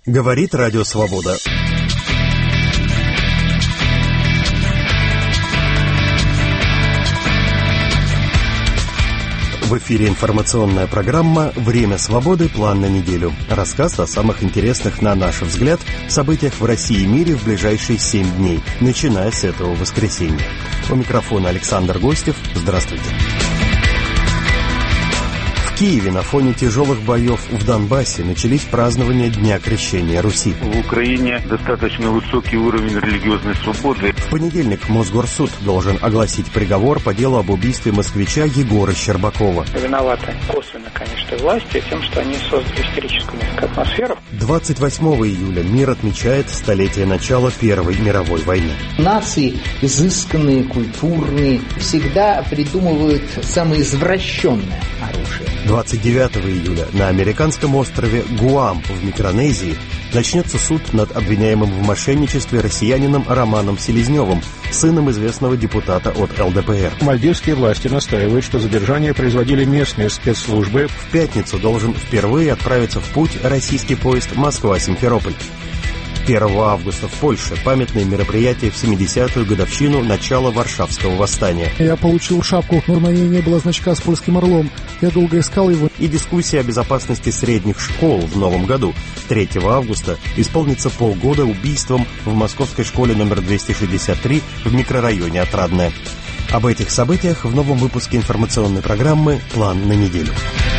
Говорит Радио Свобода. В эфире информационная программа «Время свободы. План на неделю». Рассказ о самых интересных, на наш взгляд, событиях в России и мире в ближайшие 7 дней, начиная с этого воскресенья. У микрофона Александр Гостев. Здравствуйте. В Киеве на фоне тяжелых боев в Донбассе начались празднования Дня Крещения Руси. В Украине достаточно высокий уровень религиозной свободы. В понедельник Мосгорсуд должен огласить приговор по делу об убийстве москвича Егора Щербакова. Виноваты косвенно, конечно, власти тем, что они создали истерическую несколько атмосферу. 28 июля мир отмечает столетие начала Первой мировой войны. Нации изысканные, культурные, всегда придумывают самое извращенное оружие. 29 июля на американском острове Гуам в Микронезии начнется суд над обвиняемым в мошенничестве россиянином Романом Селезневым, сыном известного депутата от ЛДПР. Мальдивские власти настаивают, что задержание производили местные спецслужбы. В пятницу должен впервые отправиться в путь российский поезд Москва-Симферополь. 1 августа в Польше памятные мероприятия в 70-ю годовщину начала Варшавского восстания. Я получил шапку, но на ней не было значка с польским орлом. Я долго искал его. И дискуссия о безопасности средних школ в новом году. 3 августа исполнится полгода убийством в московской школе номер 263 в микрорайоне Отрадное. Об этих событиях в новом выпуске информационной программы «План на неделю».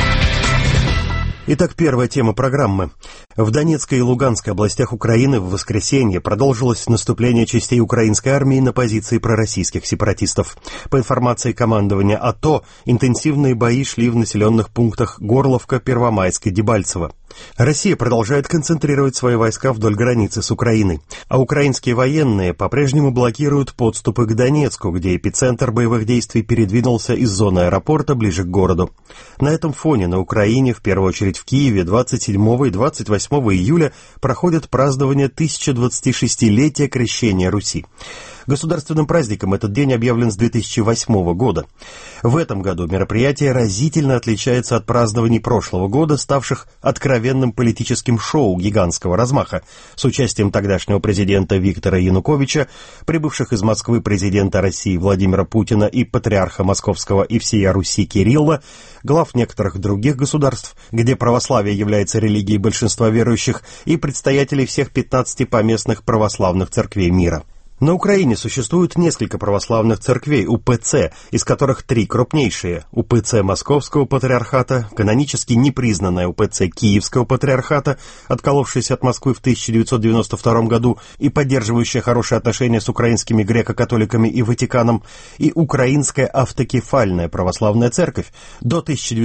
Итак, первая тема программы. В Донецкой и Луганской областях Украины в воскресенье продолжилось наступление частей украинской армии на позиции пророссийских сепаратистов. По информации командования АТО, интенсивные бои шли в населенных пунктах Горловка, Первомайск и Дебальцево. Россия продолжает концентрировать свои войска вдоль границы с Украиной, а украинские военные по-прежнему блокируют подступы к Донецку, где эпицентр боевых действий передвинулся из зоны аэропорта ближе к городу. На этом фоне на Украине, в первую очередь в Киеве, 27 и 28 июля проходят празднования 1026-летия Крещения Руси. Государственным праздником этот день объявлен с 2008 года. В этом году мероприятие разительно отличается от празднований прошлого года, ставших откровенным политическим шоу гигантского размаха с участием тогдашнего президента Виктора Януковича, прибывших из Москвы президента России Владимира Путина и патриарха Московского и всея Руси Кирилла, глав некоторых других государств, где православие является религией большинства верующих, и представителей всех 15 поместных православных церквей мира. На Украине существует несколько православных церквей УПЦ, из которых 3 крупнейшие – УПЦ Московского патриархата, канонически непризнанная УПЦ Киевского патриархата, отколовшаяся от Москвы в 1992 году и поддерживающая хорошие отношения с украинскими греко-католиками и Ватиканом, и Украинская автокефальная православная церковь, до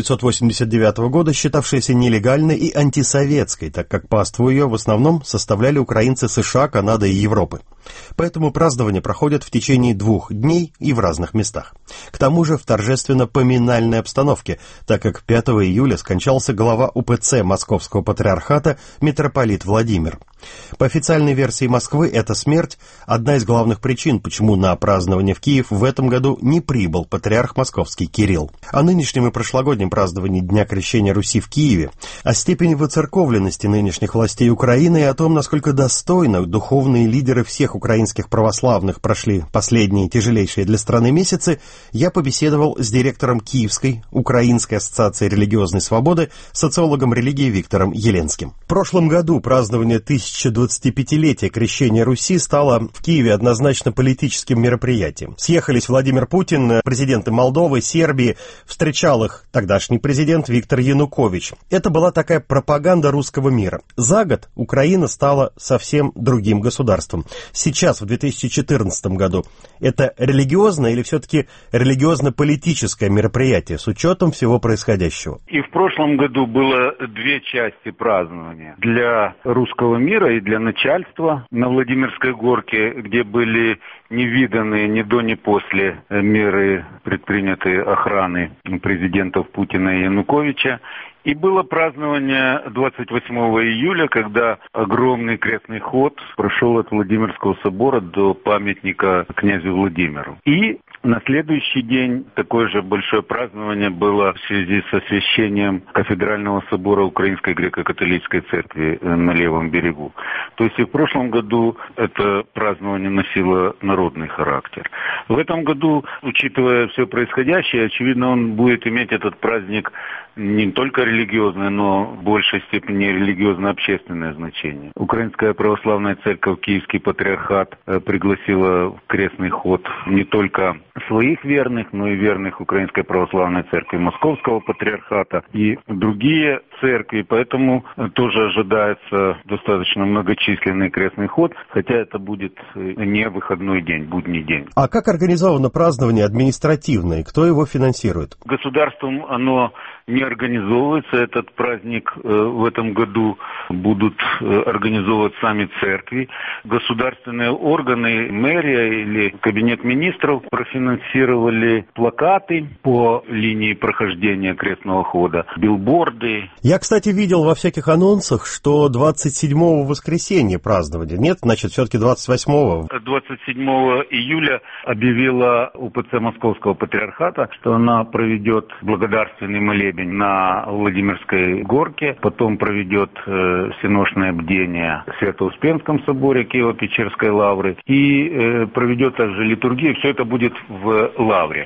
1989 года считавшаяся нелегальной и антисоветской, так как паству ее в основном составляли украинцы США, Канады и Европы. Поэтому празднования проходят в течение 2 дней и в разных местах. К тому же в торжественно-поминальной обстановке, так как 5 июля скончался глава УПЦ Московского патриархата митрополит Владимир. По официальной версии Москвы, эта смерть – одна из главных причин, почему на празднование в Киев в этом году не прибыл патриарх московский Кирилл. О нынешнем и прошлогоднем праздновании Дня Крещения Руси в Киеве, о степени выцерковленности нынешних властей Украины и о том, насколько достойно духовные лидеры всех украинских православных прошли последние тяжелейшие для страны месяцы, я побеседовал с директором Киевской Украинской ассоциации религиозной свободы, социологом религии Виктором Еленским. В прошлом году празднование 1025-летия Крещения Руси стало в Киеве однозначно политическим мероприятием. Съехались Владимир Путин, президенты Молдовы, Сербии, встречал их тогдашний президент Виктор Янукович. Это была такая пропаганда русского мира. За год Украина стала совсем другим государством. Сейчас, в 2014 году, это религиозное или все-таки религиозно-политическое мероприятие с учетом всего происходящего? И в прошлом году было 2 части празднования. Для русского мира и для начальства на Владимирской горке, где были невиданные ни до, ни после меры, предпринятые охраны президентов Путина и Януковича. И было празднование 28 июля, когда огромный крестный ход прошел от Владимирского собора до памятника князю Владимиру. И на следующий день такое же большое празднование было в связи с освящением кафедрального собора Украинской греко-католической церкви на левом берегу. То есть и в прошлом году это празднование носило народный характер. В этом году, учитывая все происходящее, очевидно, он будет иметь этот праздник не только религиозное, но в большей степени религиозно-общественное значение. Украинская православная церковь, Киевский патриархат пригласила в крестный ход не только своих верных, но и верных Украинской православной церкви Московского патриархата и другие церкви. Поэтому тоже ожидается достаточно многочисленный крестный ход, хотя это будет не выходной день, будний день. А как организовано празднование административное? Кто его финансирует? Государством оно не организовывается. Этот праздник в этом году будут организовывать сами церкви. Государственные органы, мэрия или кабинет министров профинансировали плакаты по линии прохождения крестного хода, билборды. Я, кстати, видел во всяких анонсах, что 27-го воскресенье празднование. Нет, значит, все-таки 28-го. 27 июля объявила УПЦ Московского патриархата, что она проведет благодарственный молебен на Владимирской горке, потом проведет всеношное бдение в Свято-Успенском соборе Киево-Печерской лавры и проведет также литургию. Все это будет в лавре.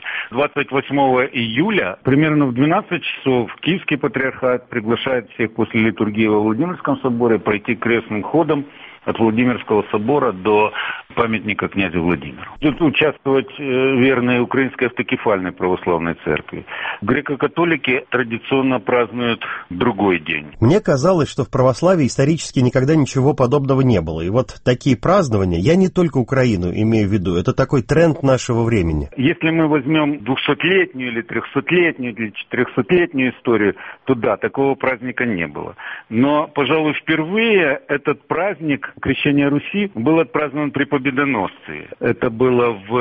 28 июля примерно в 12 часов Киевский патриархат приглашает всех после литургии во Владимирском соборе пройти крестным ходом от Владимирского собора до памятника князю Владимиру. Тут участвовать верные Украинской автокефальной православной церкви. Греко-католики традиционно празднуют другой день. Мне казалось, что в православии исторически никогда ничего подобного не было. И вот такие празднования, я не только Украину имею в виду, это такой тренд нашего времени. Если мы возьмем 200-летнюю или 300-летнюю или 400-летнюю историю, то да, такого праздника не было. Но, пожалуй, впервые этот праздник Крещения Руси был отпразднован при Победоносце. Это было в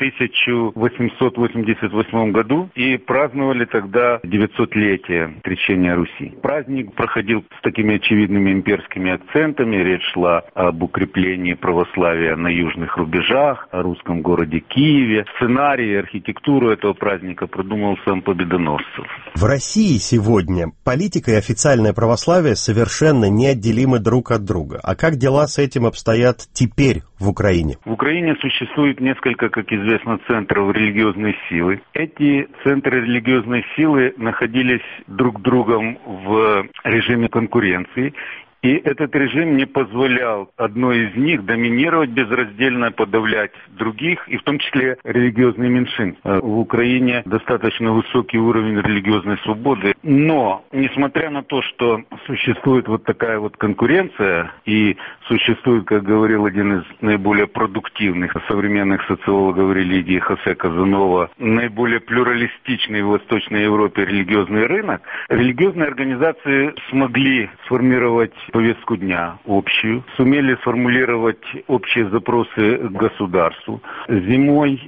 1888 году, и праздновали тогда 900-летие Крещения Руси. Праздник проходил с такими очевидными имперскими акцентами. Речь шла об укреплении православия на южных рубежах, о русском городе Киеве. Сценарий и архитектуру этого праздника продумал сам Победоносцев. В России сегодня политика и официальное православие совершенно неотделимы друг от друга. А как дела с этим обстоят теперь в Украине? В Украине существует несколько, как известно, центров религиозной силы. Эти центры религиозной силы находились друг другом в режиме конкуренции. И этот режим не позволял одной из них доминировать, безраздельно подавлять других, и в том числе религиозные меньшинства. В Украине достаточно высокий уровень религиозной свободы. Но, несмотря на то, что существует вот такая вот конкуренция, и существует, как говорил один из наиболее продуктивных современных социологов религии Хосе Казанова, наиболее плюралистичный в Восточной Европе религиозный рынок, религиозные организации смогли сформировать повестку дня общую, сумели сформулировать общие запросы к государству. Зимой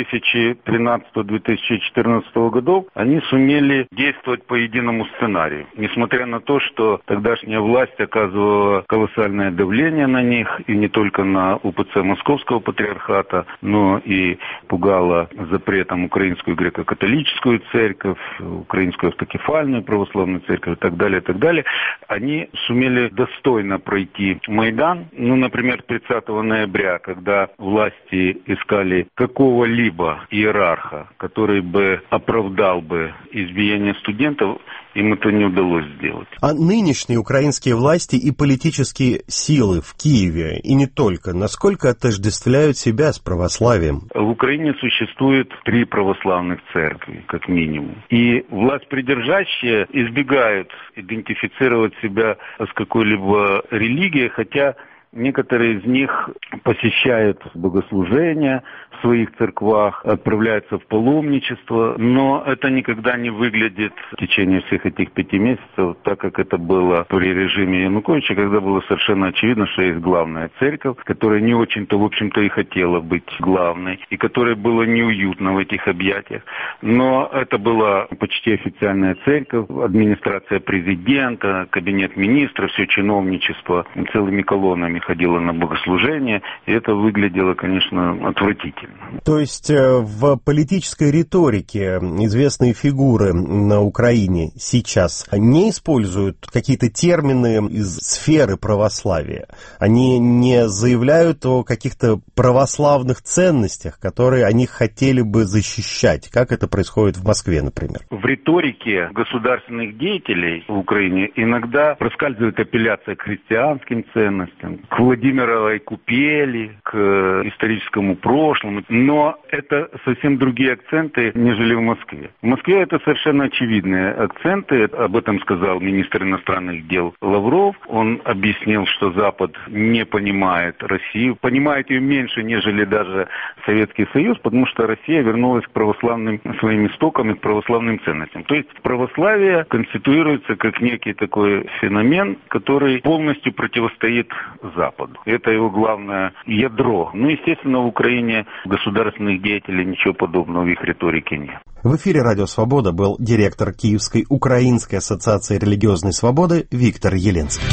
2013-2014 годов они сумели действовать по единому сценарию. Несмотря на то, что тогдашняя власть оказывала колоссальное давление на них, и не только на УПЦ Московского патриархата, но и пугала запретом Украинскую греко-католическую церковь, Украинскую автокефальную православную церковь и так далее, они сумели достойно пройти Майдан. Например, 30 ноября, когда власти искали какого-либо иерарха, который бы оправдал бы избиение студентов, им это не удалось сделать. А нынешние украинские власти и политические силы в Киеве, и не только, насколько отождествляют себя с православием? В Украине существует 3 православных церкви, как минимум. И власть придержащие избегают идентифицировать себя с какой-либо религией, хотя некоторые из них посещают богослужения в своих церквах, отправляются в паломничество, но это никогда не выглядит в течение всех этих 5 месяцев, так как это было при режиме Януковича, когда было совершенно очевидно, что есть главная церковь, которая не очень-то, в общем-то, и хотела быть главной, и которой было неуютно в этих объятиях. Но это была почти официальная церковь, администрация президента, кабинет министров, все чиновничество целыми колоннами ходило на богослужение, и это выглядело, конечно, отвратительно. То есть в политической риторике известные фигуры на Украине сейчас не используют какие-то термины из сферы православия? Они не заявляют о каких-то православных ценностях, которые они хотели бы защищать, как это происходит в Москве, например? В риторике государственных деятелей в Украине иногда проскальзывает апелляция к христианским ценностям, к Владимировой купели, к историческому прошлому, но это совсем другие акценты, нежели в Москве. В Москве это совершенно очевидные акценты, об этом сказал министр иностранных дел Лавров. Он объяснил, что Запад не понимает Россию, понимает ее меньше, нежели даже Советский Союз, потому что Россия вернулась к православным своим истокам и к православным ценностям. То есть православие конституируется как некий такой феномен, который полностью противостоит Западу. Это его главное ядро. Ну, естественно, в Украине государственных деятелей ничего подобного в их риторике нет. В эфире «Радио Свобода» был директор Киевской Украинской ассоциации религиозной свободы Виктор Еленский.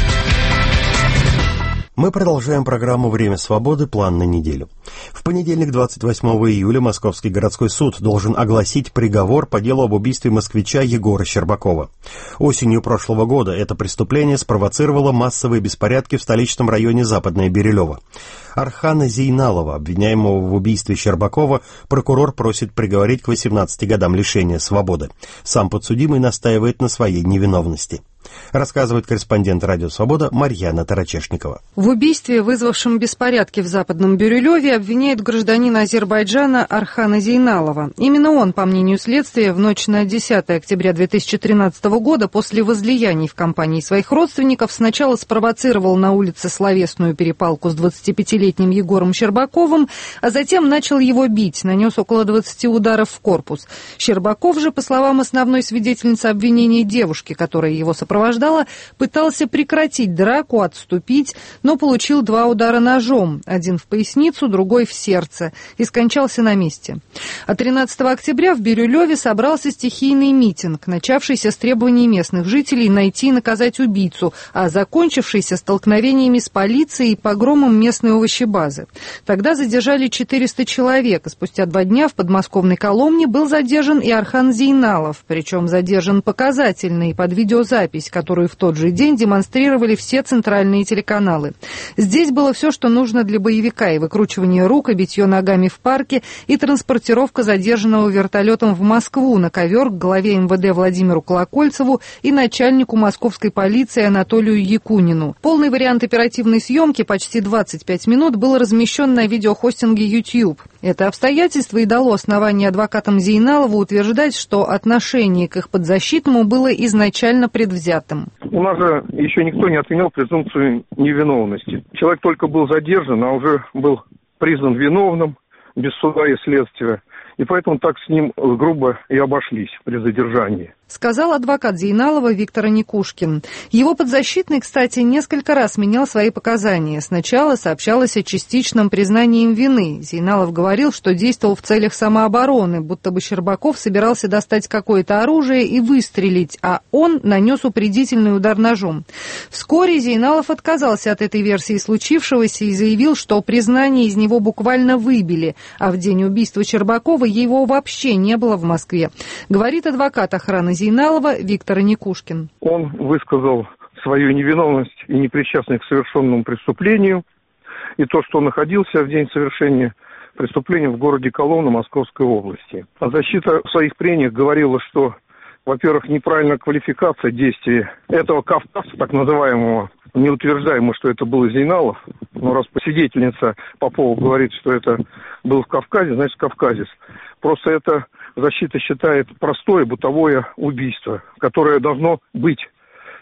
Мы продолжаем программу «Время свободы. План на неделю». В понедельник, 28 июля, Московский городской суд должен огласить приговор по делу об убийстве москвича Егора Щербакова. Осенью прошлого года это преступление спровоцировало массовые беспорядки в столичном районе Западное Бирюлево. Архана Зейналова, обвиняемого в убийстве Щербакова, прокурор просит приговорить к 18 годам лишения свободы. Сам подсудимый настаивает на своей невиновности. Рассказывает корреспондент «Радио Свобода» Марьяна Тарачешникова. В убийстве, вызвавшем беспорядки в Западном Бирюлеве, обвиняет гражданина Азербайджана Архана Зейналова. Именно он, по мнению следствия, в ночь на 10 октября 2013 года после возлияний в компании своих родственников сначала спровоцировал на улице словесную перепалку с 25-летним Егором Щербаковым, а затем начал его бить, нанес около 20 ударов в корпус. Щербаков же, по словам основной свидетельницы обвинения девушки, которая его сопровождала, пытался прекратить драку, отступить, но получил 2 удара ножом, один в поясницу, другой в сердце, и скончался на месте. А 13 октября в Бирюлеве собрался стихийный митинг, начавшийся с требований местных жителей найти и наказать убийцу, а закончившийся столкновениями с полицией и погромом местной овощебазы. Тогда задержали 400 человек, и спустя 2 дня в подмосковной Коломне был задержан и Архан Зейналов, причем задержан показательно и под видеозапись, которую в тот же день демонстрировали все центральные телеканалы. Здесь было все, что нужно для боевика: и выкручивание рук, и битье ногами в парке, и транспортировка задержанного вертолетом в Москву на ковер к главе МВД Владимиру Колокольцеву и начальнику московской полиции Анатолию Якунину. Полный вариант оперативной съемки, почти 25 минут, был размещен на видеохостинге YouTube. Это обстоятельство и дало основание адвокатам Зейналова утверждать, что отношение к их подзащитному было изначально предвзятым. У нас же еще никто не отменял презумпцию невиновности. Человек только был задержан, а уже был признан виновным без суда и следствия. И поэтому так с ним грубо и обошлись при задержании. Сказал адвокат Зейналова Виктор Никушкин. Его подзащитный, кстати, несколько раз менял свои показания. Сначала сообщалось о частичном признании им вины. Зейналов говорил, что действовал в целях самообороны, будто бы Щербаков собирался достать какое-то оружие и выстрелить, а он нанес упредительный удар ножом. Вскоре Зейналов отказался от этой версии случившегося и заявил, что признание из него буквально выбили, а в день убийства Щербакова его вообще не было в Москве. Говорит адвокат охраны Зейналова Виктор Никушкин. Он высказал свою невиновность и непричастность к совершенному преступлению, и то, что он находился в день совершения преступления в городе Коломна Московской области. А защита в своих прениях говорила, что, во-первых, неправильная квалификация действий этого кавказца, так называемого, не утверждаемо, что это был Зейналов, но раз свидетельница Попова говорит, что это был в Кавказе, значит кавказец. Просто это защита считает простое бытовое убийство, которое должно быть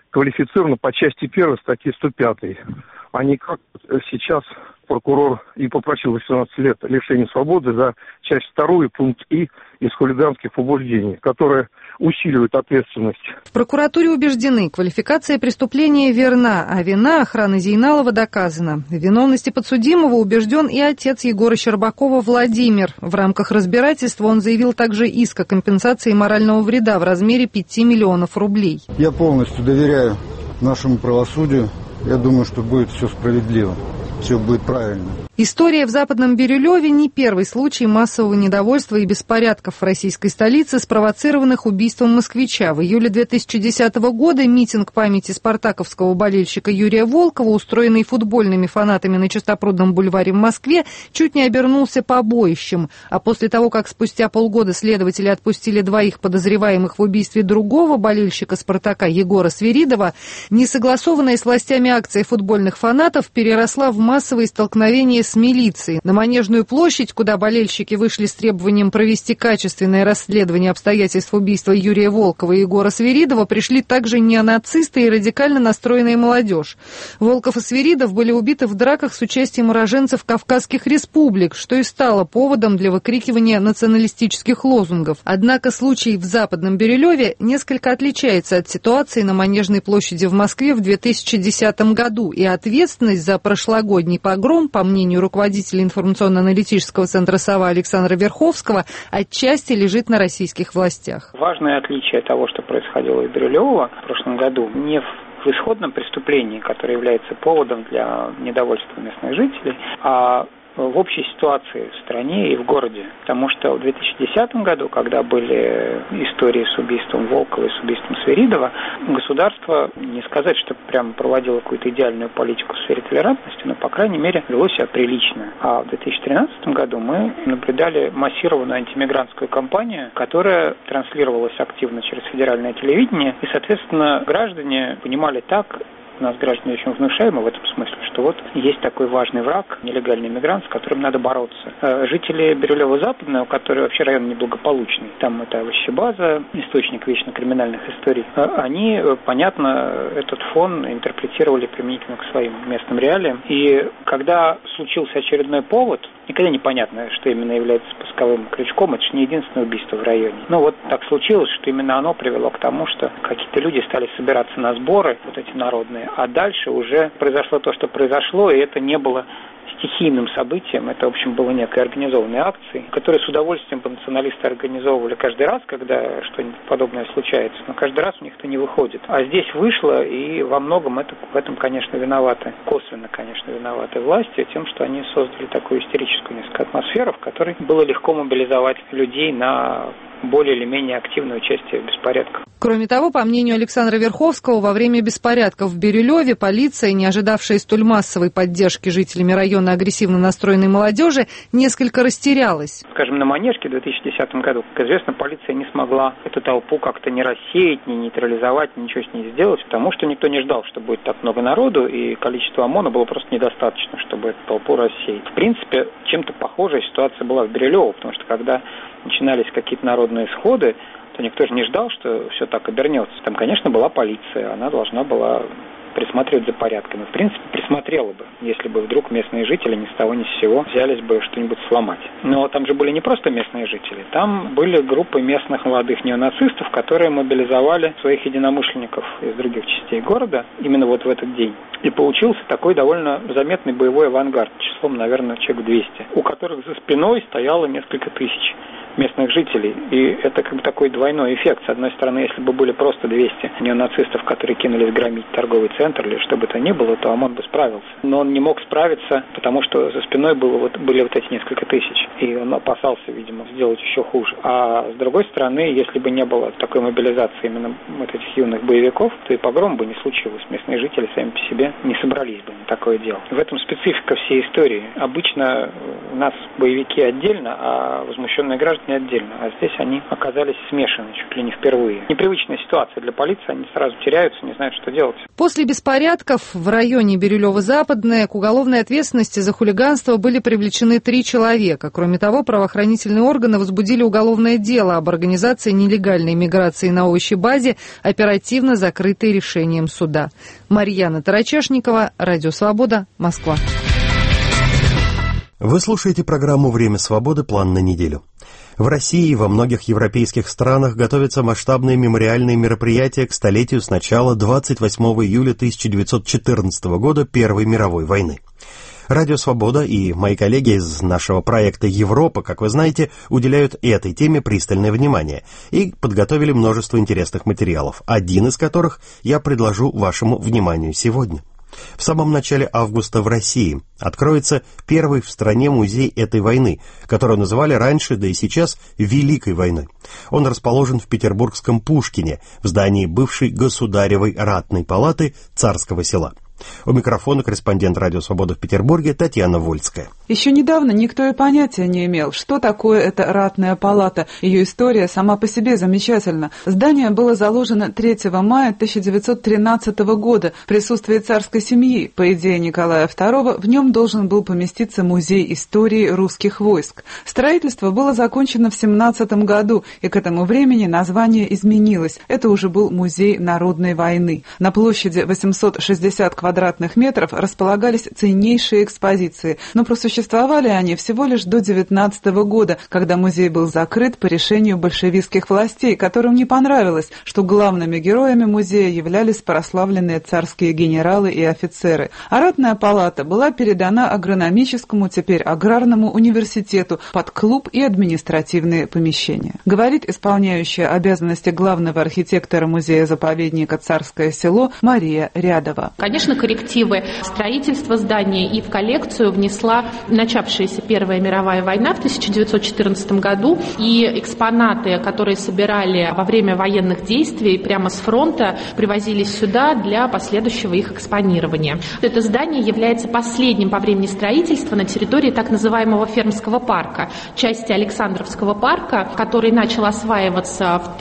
квалифицировано по части 1 статьи 105, а не как сейчас прокурор и попросил 18 лет лишения свободы за часть 2 пункт И из хулиганских побуждений, которая усиливает ответственность. В прокуратуре убеждены, квалификация преступления верна, а вина охраны Зейналова доказана. В виновности подсудимого убежден и отец Егора Щербакова Владимир. В рамках разбирательства он заявил также иск о компенсации морального вреда в размере 5 миллионов рублей. Я полностью доверяю нашему правосудию. Я думаю, что будет все справедливо. Все будет правильно. История в Западном Бирюлеве не первый случай массового недовольства и беспорядков в российской столице, спровоцированных убийством москвича. В июле 2010 года митинг памяти спартаковского болельщика Юрия Волкова, устроенный футбольными фанатами на Чистопрудном бульваре в Москве, чуть не обернулся побоищем. А после того, как спустя полгода следователи отпустили 2 подозреваемых в убийстве другого болельщика «Спартака» Егора Свиридова, несогласованная с властями акция футбольных фанатов переросла в массовые столкновения с милицией. На Манежную площадь, куда болельщики вышли с требованием провести качественное расследование обстоятельств убийства Юрия Волкова и Егора Свиридова, пришли также неонацисты и радикально настроенная молодежь. Волков и Свиридов были убиты в драках с участием уроженцев Кавказских республик, что и стало поводом для выкрикивания националистических лозунгов. Однако случай в Западном Бирюлеве несколько отличается от ситуации на Манежной площади в Москве в 2010 году, и ответственность за прошлогодний погром, по мнению руководителя информационно-аналитического центра «Сова» Александра Верховского, отчасти лежит на российских властях. Важное отличие того, что происходило в Бирюлево в прошлом году, не в исходном преступлении, которое является поводом для недовольства местных жителей, а в общей ситуации в стране и в городе. Потому что в 2010 году, когда были истории с убийством Волкова и с убийством Свиридова, государство, не сказать, что прямо проводило какую-то идеальную политику в сфере толерантности, но, по крайней мере, вело себя прилично. А в 2013 году мы наблюдали массированную антимигрантскую кампанию, которая транслировалась активно через федеральное телевидение, и, соответственно, граждане понимали так, у нас граждане очень внушаемы в этом смысле, что вот есть такой важный враг, нелегальный мигрант, с которым надо бороться. Жители Бирюлево-Западного, которые вообще район неблагополучный, там это овощебаза, источник вечно криминальных историй, они, понятно, этот фон интерпретировали применительно к своим местным реалиям. И когда случился очередной повод, никогда не понятно, что именно является спусковым крючком, это же не единственное убийство в районе. Но вот так случилось, что именно оно привело к тому, что какие-то люди стали собираться на сборы, вот эти народные, а дальше уже произошло то, что произошло, и это не было стихийным событием, это, в общем, было некой организованной акцией, которую с удовольствием бы националисты организовывали каждый раз, когда что-нибудь подобное случается, но каждый раз у них это не выходит. А здесь вышло, и во многом в этом, конечно, виноваты, косвенно, конечно, виноваты власти, тем, что они создали такую истерическую несколько атмосферу, в которой было легко мобилизовать людей на более или менее активное участие в беспорядках. Кроме того, по мнению Александра Верховского, во время беспорядков в Бирюлеве полиция, не ожидавшая столь массовой поддержки жителями района агрессивно настроенной молодежи, несколько растерялась. Скажем, на Манежке в 2010 году, как известно, полиция не смогла эту толпу как-то не рассеять, не нейтрализовать, ничего с ней сделать, потому что никто не ждал, что будет так много народу, и количество ОМОНа было просто недостаточно, чтобы эту толпу рассеять. В принципе, чем-то похожая ситуация была в Бирюлево, потому что когда начинались какие-то народные сходы, то никто же не ждал, что все так обернется. Там, конечно, была полиция, она должна была присматривать за порядком. И, в принципе, присмотрела бы, если бы вдруг местные жители ни с того ни с сего взялись бы что-нибудь сломать. Но там же были не просто местные жители, там были группы местных молодых неонацистов, которые мобилизовали своих единомышленников из других частей города именно вот в этот день. И получился такой довольно заметный боевой авангард, числом, наверное, человек 200, у которых за спиной стояло несколько тысяч местных жителей. И это как бы такой двойной эффект. С одной стороны, если бы были просто 200 неонацистов, которые кинулись громить торговый центр или что бы то ни было, то ОМОН бы справился. Но он не мог справиться, потому что за спиной были вот эти несколько тысяч. И он опасался, видимо, сделать еще хуже. А с другой стороны, если бы не было такой мобилизации именно вот этих юных боевиков, то и погром бы не случилось. Местные жители сами по себе не собрались бы на такое дело. В этом специфика всей истории. Обычно у нас боевики отдельно, а возмущенные граждане не отдельно, а здесь они оказались смешаны чуть ли не впервые. Непривычная ситуация для полиции, они сразу теряются, не знают, что делать. После беспорядков в районе Бирюлево-Западное к уголовной ответственности за хулиганство были привлечены 3 человека. Кроме того, правоохранительные органы возбудили уголовное дело об организации нелегальной миграции на овощебазе, оперативно закрытой решением суда. Марьяна Тарачешникова, Радио Свобода, Москва. Вы слушаете программу «Время свободы. План на неделю». В России и во многих европейских странах готовятся масштабные мемориальные мероприятия к столетию с начала 28 июля 1914 года Первой мировой войны. Радио «Свобода» и мои коллеги из нашего проекта «Европа», как вы знаете, уделяют этой теме пристальное внимание и подготовили множество интересных материалов, один из которых я предложу вашему вниманию сегодня. В самом начале августа в России откроется первый в стране музей этой войны, которую называли раньше, да и сейчас, Великой войной. Он расположен в петербургском Пушкине, в здании бывшей Государевой ратной палаты Царского Села. У микрофона корреспондент «Радио Свобода» в Петербурге Татьяна Вольская. Еще недавно никто и понятия не имел, что такое эта ратная палата. Ее история сама по себе замечательна. Здание было заложено 3 мая 1913 года в присутствии царской семьи. По идее Николая II, в нем должен был поместиться музей истории русских войск. Строительство было закончено в 1917 году, и к этому времени название изменилось. Это уже был музей народной войны. На площади 860 квадратных метров располагались ценнейшие экспозиции, но просуществовали они всего лишь до 19 года, когда музей был закрыт по решению большевистских властей, которым не понравилось, что главными героями музея являлись прославленные царские генералы и офицеры. А ратная палата была передана агрономическому, теперь аграрному университету под клуб и административные помещения. Говорит исполняющая обязанности главного архитектора музея-заповедника «Царское село» Мария Рядова. Конечно, коррективы строительства здания и в коллекцию внесла начавшаяся Первая мировая война в 1914 году, и экспонаты, которые собирали во время военных действий прямо с фронта, привозились сюда для последующего их экспонирования. Это здание является последним по времени строительства на территории так называемого Фермского парка, части Александровского парка, который начал осваиваться в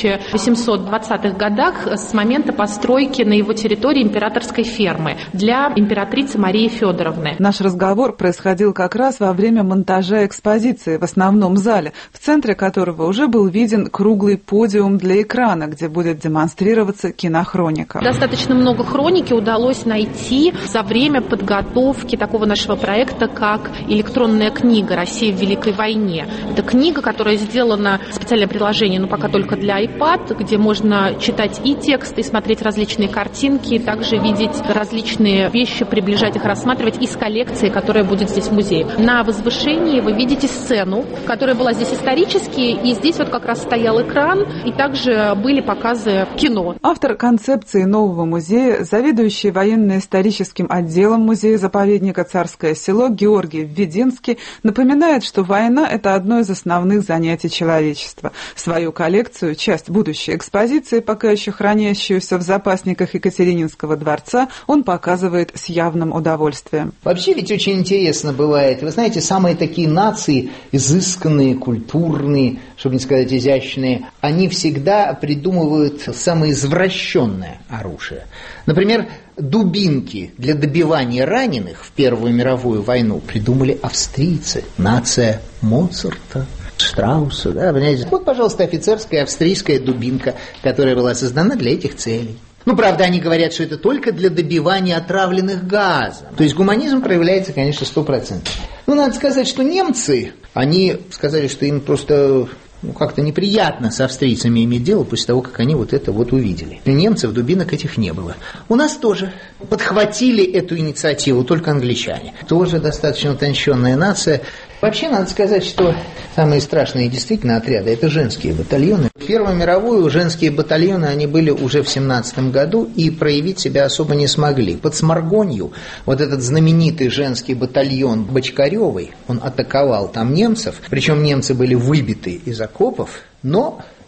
1820-х годах с момента постройки на его территории императорской фермы для императрицы Марии Федоровны. Наш разговор происходил как раз во время монтажа экспозиции в основном зале, в центре которого уже был виден круглый подиум для экрана, где будет демонстрироваться кинохроника. Достаточно много хроники удалось найти за время подготовки такого нашего проекта, как электронная книга «Россия в Великой войне». Это книга, которая сделана, специальное приложение, но пока только для iPad, где можно читать и текст, и смотреть различные картинки, и также видеть различные вещи, приближать их, рассматривать из коллекции, которая будет здесь в музее. На возвышении вы видите сцену, которая была здесь исторически, и здесь вот как раз стоял экран, и также были показы кино. Автор концепции нового музея, заведующий военно-историческим отделом музея-заповедника «Царское село» Георгий Введенский напоминает, что война – это одно из основных занятий человечества. Свою коллекцию, часть будущей экспозиции, пока еще хранящуюся в запасниках Екатерининского дворца, он показывает с явным удовольствием. Вообще ведь очень интересно бывает. Вы знаете, самые такие нации, изысканные, культурные, чтобы не сказать изящные, они всегда придумывают самое извращенное оружие. Например, дубинки для добивания раненых в Первую мировую войну придумали австрийцы, нация Моцарта, Штрауса, да, понимаете? Вот, пожалуйста, офицерская австрийская дубинка, которая была создана для этих целей. Ну, правда, они говорят, что это только для добивания отравленных газом. То есть гуманизм проявляется, конечно, 100%. Ну, надо сказать, что немцы, они сказали, что им просто как-то неприятно с австрийцами иметь дело после того, как они вот это вот увидели. У немцев дубинок этих не было. У нас тоже подхватили эту инициативу, только англичане. Тоже достаточно утонченная нация. Вообще, надо сказать, что самые страшные действительно отряды – это женские батальоны. В Первую мировую женские батальоны, они были уже в 1917 году и проявить себя особо не смогли. Под Сморгонью вот этот знаменитый женский батальон Бочкаревой, он атаковал там немцев, причем немцы были выбиты из окопов, но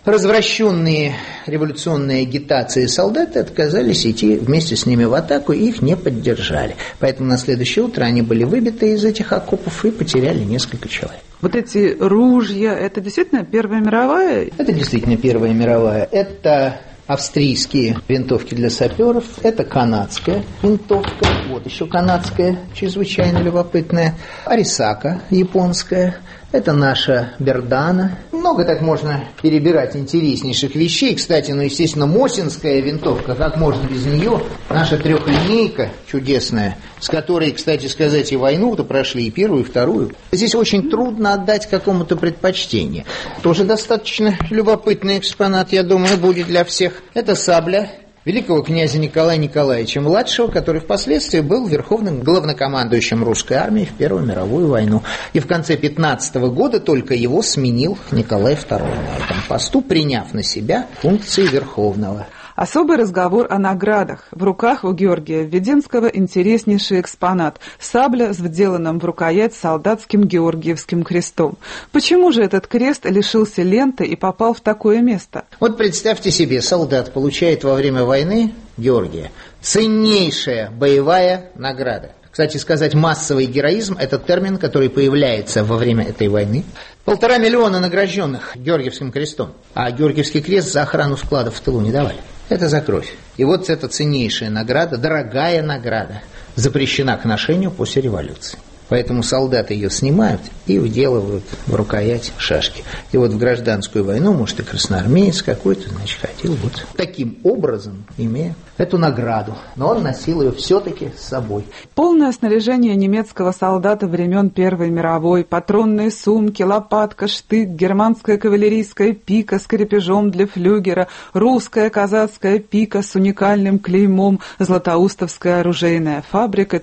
Развращенные революционные агитации солдаты отказались идти вместе с ними в атаку и их не поддержали. Поэтому на следующее утро они были выбиты из этих окопов и потеряли несколько человек. Вот эти ружья, это действительно Первая мировая? Это действительно Первая мировая. Это австрийские винтовки для саперов, это канадская винтовка, вот еще канадская, чрезвычайно любопытная, Арисака японская, это наша Бердана. Много так можно перебирать интереснейших вещей. Кстати, естественно, Мосинская винтовка, как можно без нее, наша трехлинейка чудесная, с которой, кстати сказать, и войну-то прошли, и первую, и вторую. Здесь очень трудно отдать какому-то предпочтение. Тоже достаточно любопытный экспонат, я думаю, будет для всех. Это сабля великого князя Николая Николаевича-младшего, который впоследствии был верховным главнокомандующим русской армии в Первую мировую войну. И в конце 15 года только его сменил Николай II на этом посту, приняв на себя функции верховного. Особый разговор о наградах. В руках у Георгия Введенского интереснейший экспонат – сабля с вделанным в рукоять солдатским Георгиевским крестом. Почему же этот крест лишился ленты и попал в такое место? Вот представьте себе, солдат получает во время войны Георгия ценнейшая боевая награда. Кстати сказать, массовый героизм – это термин, который появляется во время этой войны. 1,5 миллиона награжденных Георгиевским крестом, а Георгиевский крест за охрану складов в тылу не давали. Это за кровь. И вот эта ценнейшая награда, дорогая награда, запрещена к ношению после революции. Поэтому солдаты ее снимают и вделывают в рукоять шашки. И вот в гражданскую войну, может, и красноармеец какой-то, значит, ходил вот таким образом, имея эту награду. Но он носил ее все-таки с собой. Полное снаряжение немецкого солдата времен Первой мировой, патронные сумки, лопатка, штык, германская кавалерийская пика с крепежом для флюгера, русская казацкая пика с уникальным клеймом, Златоустовская оружейная фабрика,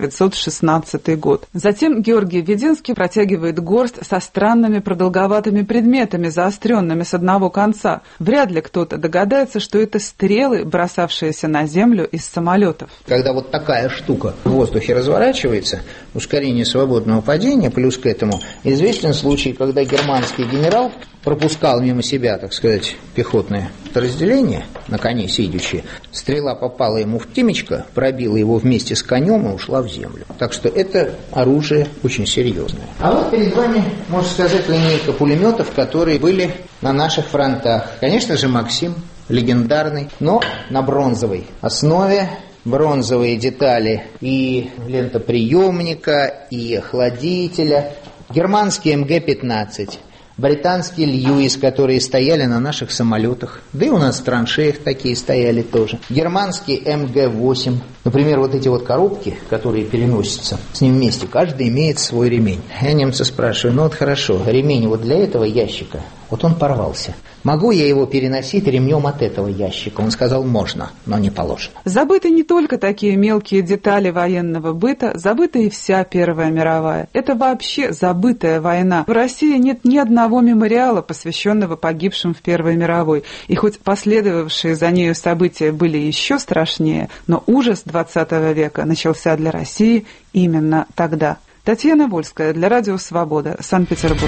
1916 год. Затем Георгий Введенский протягивает горсть со странными продолговатыми предметами, заостренными с одного конца. Вряд ли кто-то догадается, что это стрелы, бросавшиеся на землю из самолетов. Когда вот такая штука в воздухе разворачивается, ускорение свободного падения, плюс к этому известен случай, когда германский генерал пропускал мимо себя, так сказать, пехотное подразделение, на коне сидячи. Стрела попала ему в темечко, пробила его вместе с конем и ушла в землю. Так что это оружие очень серьезное. А вот перед вами, можно сказать, линейка пулеметов, которые были на наших фронтах. Конечно же, Максим, легендарный, но на бронзовой основе. Бронзовые детали и лентоприемника, и охладителя. Германский МГ-15. Британские Льюис, которые стояли на наших самолетах. Да и у нас в траншеях такие стояли тоже. Германский МГ-8. Например, вот эти вот коробки, которые переносятся с ним вместе, каждый имеет свой ремень. Я немца спрашиваю, ну вот хорошо, ремень вот для этого ящика, вот он порвался. Могу я его переносить ремнем от этого ящика? Он сказал, можно, но не положено. Забыты не только такие мелкие детали военного быта, забыта и вся Первая мировая. Это вообще забытая война. В России нет ни одного мемориала, посвященного погибшим в Первой мировой. И хоть последовавшие за нею события были еще страшнее, но ужас XX века начался для России именно тогда. Татьяна Вольская для Радио Свобода, Санкт-Петербург.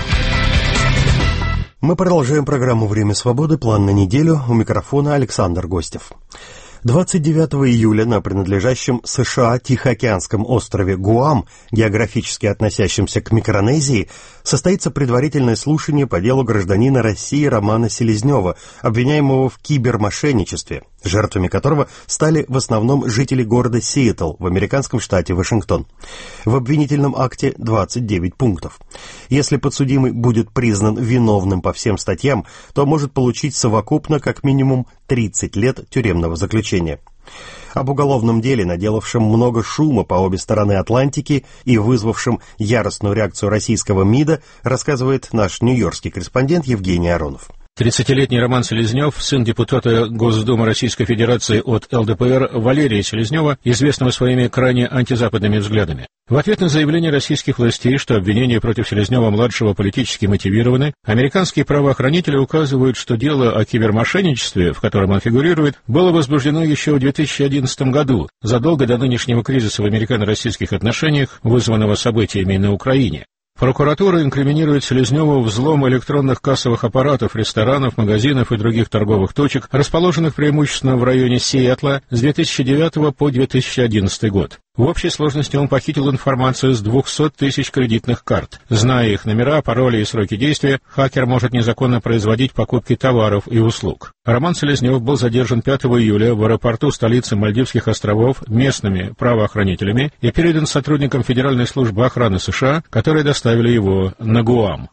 Мы продолжаем программу «Время свободы». План на неделю. У микрофона Александр Гостев. 29 июля на принадлежащем США Тихоокеанском острове Гуам, географически относящемся к Микронезии, состоится предварительное слушание по делу гражданина России Романа Селезнева, обвиняемого в кибермошенничестве, жертвами которого стали в основном жители города Сиэтл в американском штате Вашингтон. В обвинительном акте 29 пунктов. Если подсудимый будет признан виновным по всем статьям, то может получить совокупно как минимум 30 лет тюремного заключения. Об уголовном деле, наделавшем много шума по обе стороны Атлантики и вызвавшем яростную реакцию российского МИДа, рассказывает наш нью-йоркский корреспондент Евгений Аронов. 30-летний Роман Селезнев, сын депутата Госдумы Российской Федерации от ЛДПР Валерия Селезнева, известного своими крайне антизападными взглядами. В ответ на заявление российских властей, что обвинения против Селезнева-младшего политически мотивированы, американские правоохранители указывают, что дело о кибермошенничестве, в котором он фигурирует, было возбуждено еще в 2011 году, задолго до нынешнего кризиса в американо-российских отношениях, вызванного событиями на Украине. Прокуратура инкриминирует Селезневу взлом электронных кассовых аппаратов, ресторанов, магазинов и других торговых точек, расположенных преимущественно в районе Сиэтла с 2009 по 2011 год. В общей сложности он похитил информацию с 200 тысяч кредитных карт. Зная их номера, пароли и сроки действия, хакер может незаконно производить покупки товаров и услуг. Роман Селезнев был задержан 5 июля в аэропорту столицы Мальдивских островов местными правоохранителями и передан сотрудникам Федеральной службы охраны США, которые доставили его на Гуам.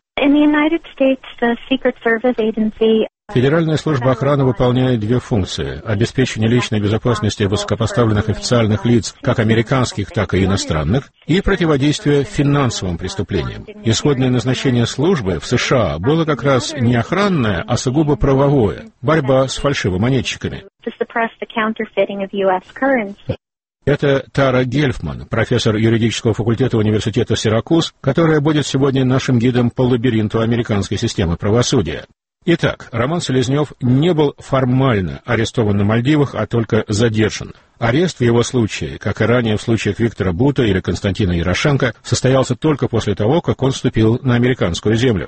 Федеральная служба охраны выполняет две функции – обеспечение личной безопасности высокопоставленных официальных лиц, как американских, так и иностранных, и противодействие финансовым преступлениям. Исходное назначение службы в США было как раз не охранное, а сугубо правовое – борьба с фальшивомонетчиками. Это Тара Гельфман, профессор юридического факультета университета Сиракуз, которая будет сегодня нашим гидом по лабиринту американской системы правосудия. Итак, Роман Селезнев не был формально арестован на Мальдивах, а только задержан. Арест в его случае, как и ранее в случаях Виктора Бута или Константина Ярошенко, состоялся только после того, как он вступил на американскую землю.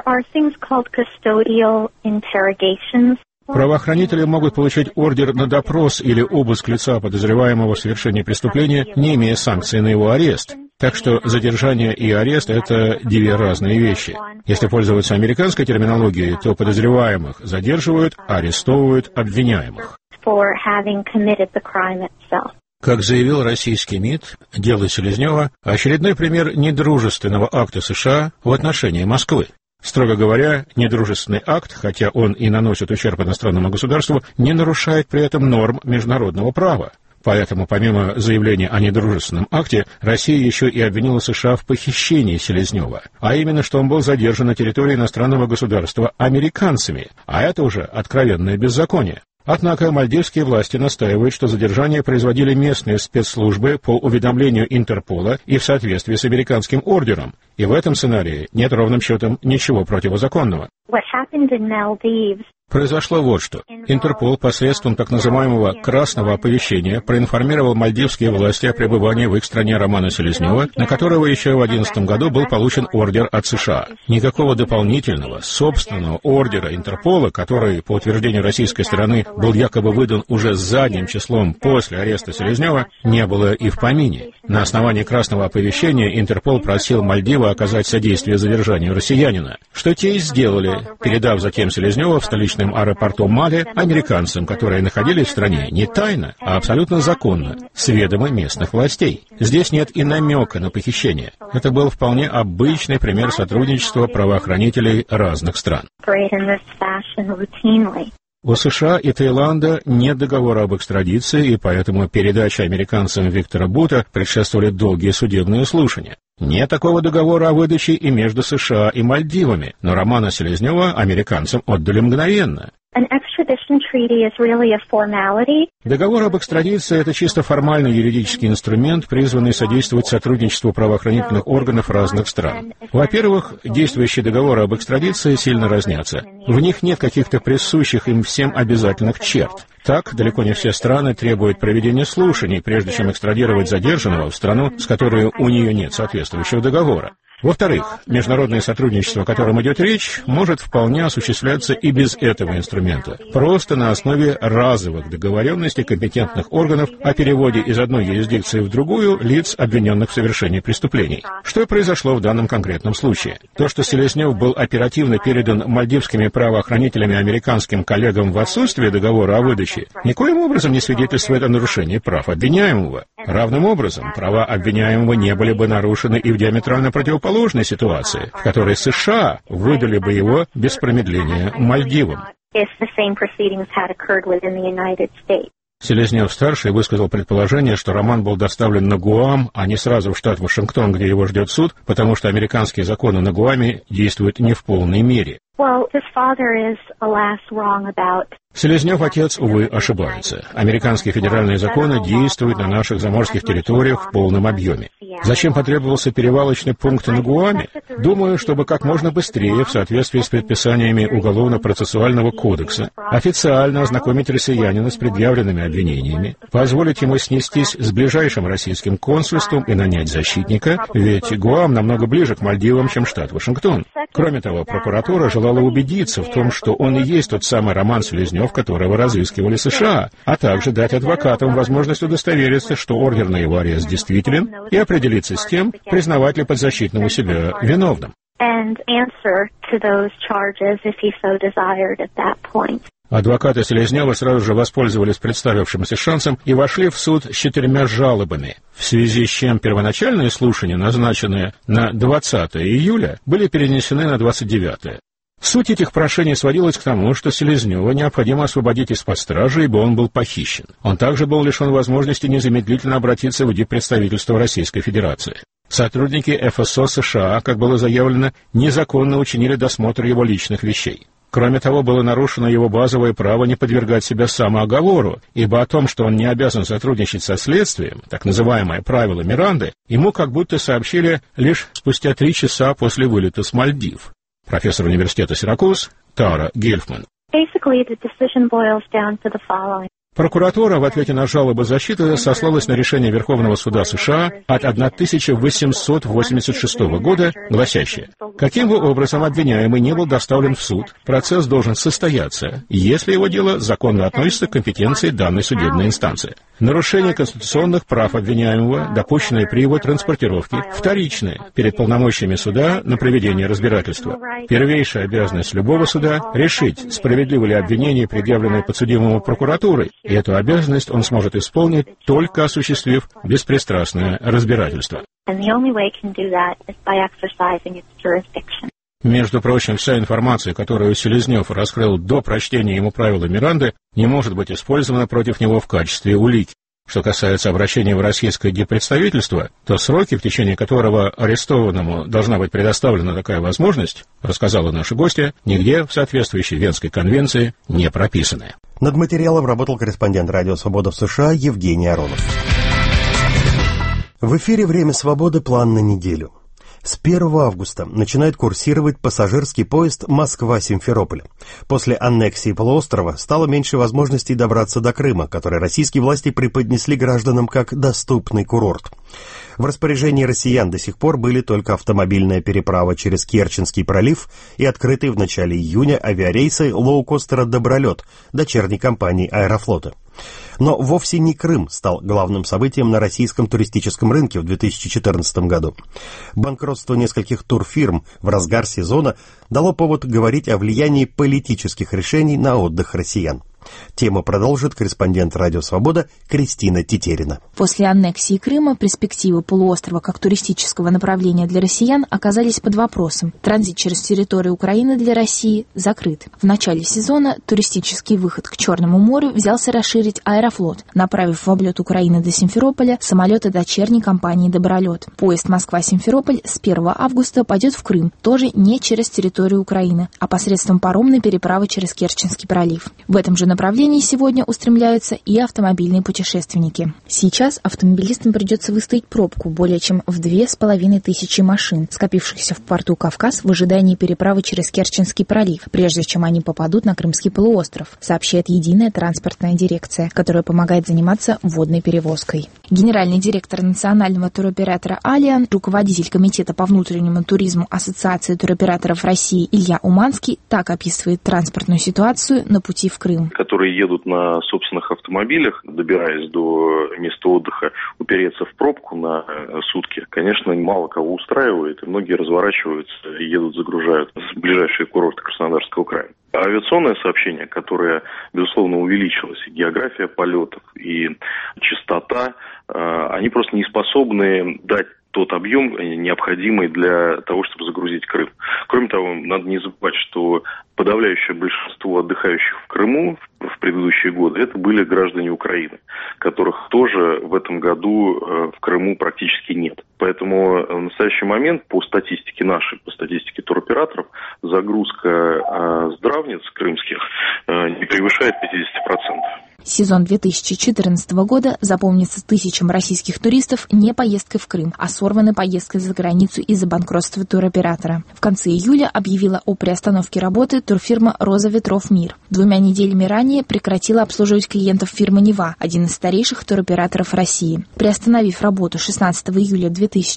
Правоохранители могут получить ордер на допрос или обыск лица, подозреваемого в совершении преступления, не имея санкций на его арест. Так что задержание и арест – это две разные вещи. Если пользоваться американской терминологией, то подозреваемых задерживают, арестовывают обвиняемых. Как заявил российский МИД, дело Селезнева – очередной пример недружественного акта США в отношении Москвы. Строго говоря, недружественный акт, хотя он и наносит ущерб иностранному государству, не нарушает при этом норм международного права. Поэтому, помимо заявления о недружественном акте, Россия еще и обвинила США в похищении Селезнева, а именно, что он был задержан на территории иностранного государства американцами, а это уже откровенное беззаконие. Однако мальдивские власти настаивают, что задержание производили местные спецслужбы по уведомлению Интерпола и в соответствии с американским ордером, и в этом сценарии нет ровным счетом ничего противозаконного. Произошло вот что. Интерпол посредством так называемого «красного оповещения» проинформировал мальдивские власти о пребывании в их стране Романа Селезнева, на которого еще в 2011 году был получен ордер от США. Никакого дополнительного, собственного ордера Интерпола, который, по утверждению российской стороны, был якобы выдан уже задним числом после ареста Селезнева, не было и в помине. На основании красного оповещения Интерпол просил Мальдивы оказать содействие задержанию россиянина, что те и сделали, передав затем Селезнева в столичном аэропорту Мале американцам, которые находились в стране не тайно, а абсолютно законно, с ведома местных властей. Здесь нет и намека на похищение. Это был вполне обычный пример сотрудничества правоохранителей разных стран. У США и Таиланда нет договора об экстрадиции, и поэтому передаче американцам Виктора Бута предшествовали долгие судебные слушания. Нет такого договора о выдаче и между США и Мальдивами, но Романа Селезнева американцам отдали мгновенно. Договор об экстрадиции – это чисто формальный юридический инструмент, призванный содействовать сотрудничеству правоохранительных органов разных стран. Во-первых, действующие договоры об экстрадиции сильно разнятся. В них нет каких-то присущих им всем обязательных черт. Так, далеко не все страны требуют проведения слушаний, прежде чем экстрадировать задержанного в страну, с которой у нее нет соответствующего договора. Во-вторых, международное сотрудничество, о котором идет речь, может вполне осуществляться и без этого инструмента, просто на основе разовых договоренностей компетентных органов о переводе из одной юрисдикции в другую лиц, обвиненных в совершении преступлений. Что и произошло в данном конкретном случае. То, что Селезнев был оперативно передан мальдивскими правоохранителями американским коллегам в отсутствие договора о выдаче, никоим образом не свидетельствует о нарушении прав обвиняемого. Равным образом, права обвиняемого не были бы нарушены и в диаметрально противоположной ситуации, в которой США выдали бы его без промедления Мальдивам. Селезнев-старший высказал предположение, что Роман был доставлен на Гуам, а не сразу в штат Вашингтон, где его ждет суд, потому что американские законы на Гуаме действуют не в полной мере. Селезнев, отец, увы, ошибается. Американские федеральные законы действуют на наших заморских территориях в полном объеме. Зачем потребовался перевалочный пункт на Гуаме? Думаю, чтобы как можно быстрее, в соответствии с предписаниями Уголовно-процессуального кодекса, официально ознакомить россиянина с предъявленными обвинениями, позволить ему снестись с ближайшим российским консульством и нанять защитника, ведь Гуам намного ближе к Мальдивам, чем штат Вашингтон. Кроме того, прокуратура желала убедиться в том, что он и есть тот самый Роман Селезнев, которого разыскивали США, а также дать адвокатам возможность удостовериться, что ордер на его арест действителен, и определиться с тем, признавать ли подзащитному себя виновным. Адвокаты Селезнева сразу же воспользовались представившимся шансом и вошли в суд с 4 жалобами, в связи с чем первоначальные слушания, назначенные на 20 июля, были перенесены на 29. Суть этих прошений сводилась к тому, что Селезнева необходимо освободить из-под стражи, ибо он был похищен. Он также был лишен возможности незамедлительно обратиться в диппредставительство Российской Федерации. Сотрудники ФСО США, как было заявлено, незаконно учинили досмотр его личных вещей. Кроме того, было нарушено его базовое право не подвергать себя самооговору, ибо о том, что он не обязан сотрудничать со следствием, так называемое правило Миранды, ему как будто сообщили лишь спустя 3 часа после вылета с Мальдив. Профессор университета Сиракуз Тара Гельфман. Прокуратура в ответе на жалобы защиты сослалась на решение Верховного суда США от 1886 года, гласящее: каким бы образом обвиняемый не был доставлен в суд, процесс должен состояться, если его дело законно относится к компетенции данной судебной инстанции. Нарушение конституционных прав обвиняемого, допущенное при его транспортировке, вторичное перед полномочиями суда на проведение разбирательства. Первейшая обязанность любого суда — решить, справедливо ли обвинение, предъявленное подсудимому прокуратурой, и эту обязанность он сможет исполнить, только осуществив беспристрастное разбирательство. Между прочим, вся информация, которую Селезнев раскрыл до прочтения ему правила Миранды, не может быть использована против него в качестве улики. Что касается обращения в российское диппредставительство, то сроки, в течение которого арестованному должна быть предоставлена такая возможность, рассказала наша гостья, нигде в соответствующей Венской конвенции не прописаны. Над материалом работал корреспондент «Радио Свобода» в США Евгений Аронов. В эфире «Время свободы. План на неделю». С 1 августа начинает курсировать пассажирский поезд Москва-Симферополь. После аннексии полуострова стало меньше возможностей добраться до Крыма, который российские власти преподнесли гражданам как доступный курорт. В распоряжении россиян до сих пор были только автомобильная переправа через Керченский пролив и открытые в начале июня авиарейсы лоукостера «Добролет» дочерней компании «Аэрофлота». Но вовсе не Крым стал главным событием на российском туристическом рынке в 2014 году. Банкротство нескольких турфирм в разгар сезона дало повод говорить о влиянии политических решений на отдых россиян. Тему продолжит корреспондент «Радио Свобода» Кристина Тетерина. После аннексии Крыма перспективы полуострова как туристического направления для россиян оказались под вопросом. Транзит через территорию Украины для России закрыт. В начале сезона туристический выход к Черному морю взялся расширить Аэрофлот, направив в облет Украины до Симферополя самолеты дочерней компании «Добролет». Поезд Москва-Симферополь с 1 августа пойдет в Крым, тоже не через территорию Украины, а посредством паромной переправы через Керченский пролив. В этом же направлении сегодня устремляются и автомобильные путешественники. Сейчас автомобилистам придется выстоять пробку более чем в 2500 машин, скопившихся в порту Кавказ в ожидании переправы через Керченский пролив, прежде чем они попадут на Крымский полуостров, сообщает Единая транспортная дирекция, которая помогает заниматься водной перевозкой. Генеральный директор национального туроператора «Алиан», руководитель комитета по внутреннему туризму Ассоциации туроператоров России Илья Уманский так описывает транспортную ситуацию на пути в Крым. Которые едут на собственных автомобилях, добираясь до места отдыха, упереться в пробку на сутки, конечно, мало кого устраивает, и многие разворачиваются и едут, загружают в ближайшие курорты Краснодарского края. Авиационное сообщение, которое, безусловно, увеличилось, и география полетов, и частота, они просто не способны дать тот объем, необходимый для того, чтобы загрузить Крым. Кроме того, надо не забывать, что подавляющее большинство отдыхающих в Крыму в предыдущие годы это были граждане Украины, которых тоже в этом году в Крыму практически нет. Поэтому в настоящий момент по статистике нашей, по статистике туроператоров, загрузка здравниц крымских не превышает 50%. Сезон 2014 года запомнится тысячам российских туристов не поездкой в Крым, а сорванной поездкой за границу из-за банкротства туроператора. В конце июля объявила о приостановке работы турфирма «Роза ветров Мир». 2 неделями ранее прекратила обслуживать клиентов фирма «Нева», один из старейших туроператоров России. Приостановив работу 16 июля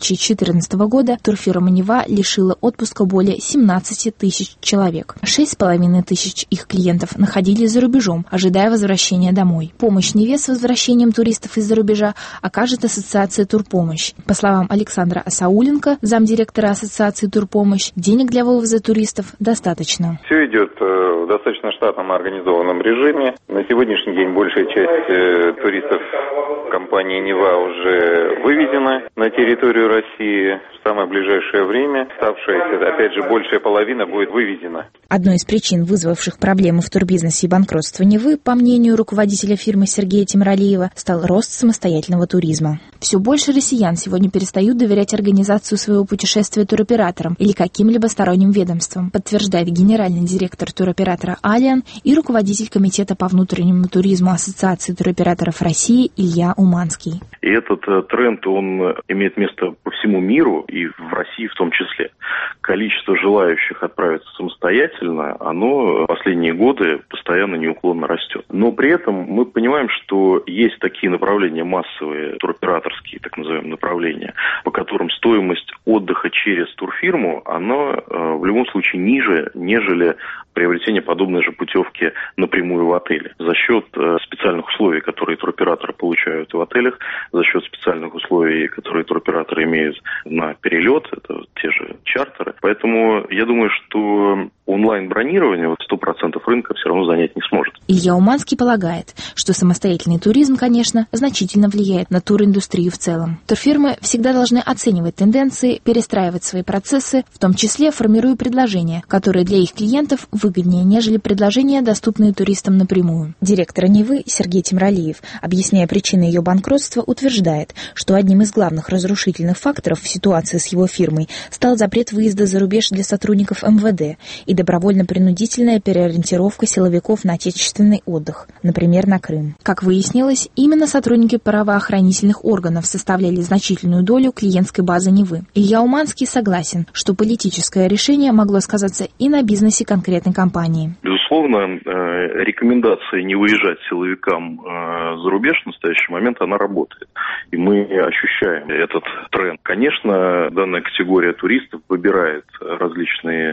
2014 года, турфирма «Нева» лишила отпуска более 17 тысяч человек. 6,5 тысяч их клиентов находились за рубежом, ожидая возвращения домой. Помощь «Неве» с возвращением туристов из-за рубежа окажет ассоциация «Турпомощь». По словам Александра Асауленко, замдиректора ассоциации «Турпомощь», денег для вывоза туристов достаточно. Все идет в достаточно штатном организованном режиме. На сегодняшний день большая часть туристов компании «Нева» уже вывезена на территорию России. В самое ближайшее время оставшаяся, опять же, большая половина будет вывезена. Одной из причин, вызвавших проблемы в турбизнесе и банкротство «Невы», по мнению руководителя фирмы Сергея Тимиралиева, стал рост самостоятельного туризма. Все больше россиян сегодня перестают доверять организацию своего путешествия туроператорам или каким-либо сторонним ведомствам, подтверждает генеральный директор туроператора «Алиан» и руководитель комитета по внутреннему туризму Ассоциации туроператоров России Илья Уманский. И этот тренд, он имеет место по всему миру, и в России в том числе. Количество желающих отправиться самостоятельно, оно в последние годы постоянно неуклонно растет. Но при этом мы понимаем, что есть такие направления массовые, туроператорские, так называемые направления, по которым стоимость отдыха через турфирму, она в любом случае ниже, нежели приобретение подобной же путевки напрямую в отеле. За счет специальных условий, которые туроператоры получают в отелях, за счет специальных условий, которые туроператоры имеют на перелет, это те же чартеры. Поэтому я думаю, что онлайн-бронирование 100% рынка все равно занять не сможет. Илья Уманский полагает, что самостоятельный туризм, конечно, значительно влияет на туриндустрию в целом. Турфирмы всегда должны оценивать тенденции, перестраивать свои процессы, в том числе формируя предложения, которые для их клиентов выгоднее, нежели предложения, доступные туристам напрямую. Директор «Невы» Сергей Тимиралиев, объясняя причины ее банкротства, утверждает, что одним из главных разрушительных факторов в ситуации с его фирмой стал запрет выезда за рубеж для сотрудников МВД и добровольно-принудительная переориентировка силовиков на отечественный отдых, например, на Крым. Как выяснилось, именно сотрудники правоохранительных органов составляли значительную долю клиентской базы «Невы». Илья Уманский согласен, что политическое решение могло сказаться и на бизнесе конкретной компании. Безусловно, рекомендация не выезжать силовикам за рубеж в настоящий момент, она работает. И мы ощущаем этот тренд. Конечно, данная категория туристов выбирает различные